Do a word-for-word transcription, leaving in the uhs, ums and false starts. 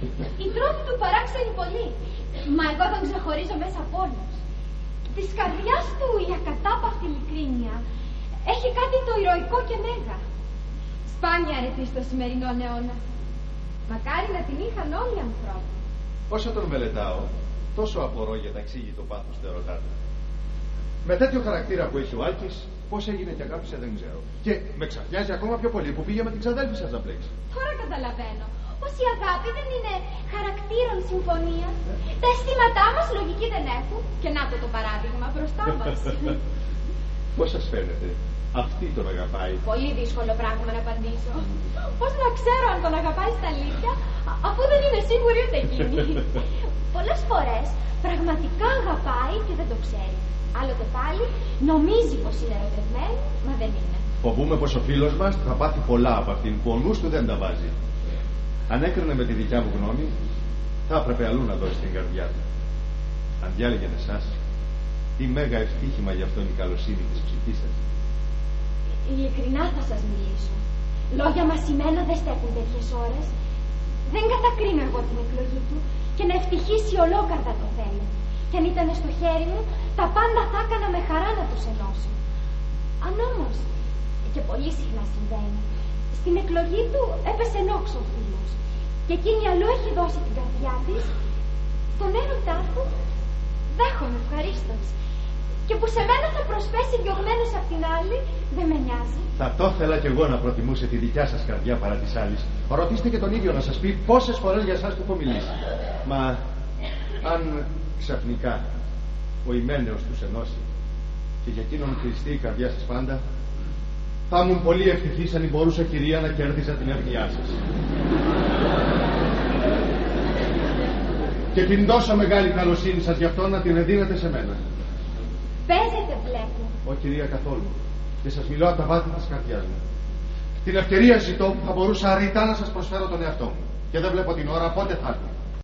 Η τρόπη του παράξενη πολύ. Μα εγώ τον ξεχωρίζω μέσα από όλους. Της καρδιάς του η ακατάπαυτη ειλικρίνεια έχει κάτι το ηρωικό και μέγα. Σπάνια αρετή στο σημερινό αιώνα. Μακάρι να την είχαν όλοι οι ανθρώποι. Όσο τον μελετάω, τόσο απορώ για ταξίγητο πάθος του ερωτά του. Με τέτοιο χαρακτήρα που έχει ο Άλκης, πώς έγινε και αγάπησε δεν ξέρω. Και με ξαφνιάζει ακόμα πιο πολύ που πήγε με την ξαδέλφη σας να πλέξει. Τώρα καταλαβαίνω πως η αγάπη δεν είναι χαρακτήρων συμφωνία. Τα αισθήματά μας λογική δεν έχουν. Και να το το παράδειγμα μπροστά μας. Πώς σας φαίνεται, αυτή τον αγαπάει? Πολύ δύσκολο πράγμα να απαντήσω. Πώς να ξέρω αν τον αγαπάει στα αλήθεια, αφού δεν είναι σίγουρη ούτε εκείνη. Πολλές φορές πραγματικά αγαπάει και δεν το ξέρει. Άλλοτε πάλι νομίζει πως είναι ερωτευμένη, μα δεν είναι. Φοβούμαι πως ο φίλος μας θα πάθει πολλά από αυτήν που ο νους του δεν τα βάζει. Αν έκρινε με τη δικιά μου γνώμη, θα έπρεπε αλλού να δώσει την καρδιά του. Αν διάλεγε εσάς, τι μέγα ευτύχημα γι' αυτό είναι η καλοσύνη της ψυχής σας. Ειλικρινά θα σας μιλήσω. Λόγια μασημένα δεν στέκουν τέτοιες ώρες. Δεν κατακρίνω εγώ την εκλογή του και να ευτυχήσει ολόκαρδα το θέλω. Και αν ήταν στο χέρι μου, τα πάντα θα έκανα με χαρά να τους ενώσω. Αν όμως, και πολύ συχνά συμβαίνει, στην εκλογή του έπεσε νόξο ο φίλος και εκείνη αλλού έχει δώσει την καρδιά της, τον έρωτά του δέχομαι ευχαρίστως. Και που σε μένα θα προσπέσει διωγμένος απ' την άλλη, δεν με νοιάζει. Θα το ήθελα κι εγώ να προτιμούσε τη δικιά σας καρδιά παρά της άλλης. Ρωτήστε και τον ίδιο να σας πει πόσες φορές για εσάς του έχω μιλήσει. Μα αν ξαφνικά ο ημένεος τους ενώσει και για εκείνον κλειστεί η καρδιά σας πάντα, θα ήμουν πολύ ευτυχής αν μπορούσα, κυρία, να κέρδιζα την ευνοιά σας. Και την τόσο μεγάλη καλοσύνη σας γι' αυτό να την εδίνετε σε μένα. Παίζετε, βλέπω. Ω, κυρία, καθόλου. Και σας μιλώ από τα βάθη της καρδιάς μου. Την ευκαιρία ζητώ που θα μπορούσα αρρητά να σας προσφέρω τον εαυτό μου. Και δεν βλέπω την ώρα πότε θα έρθει.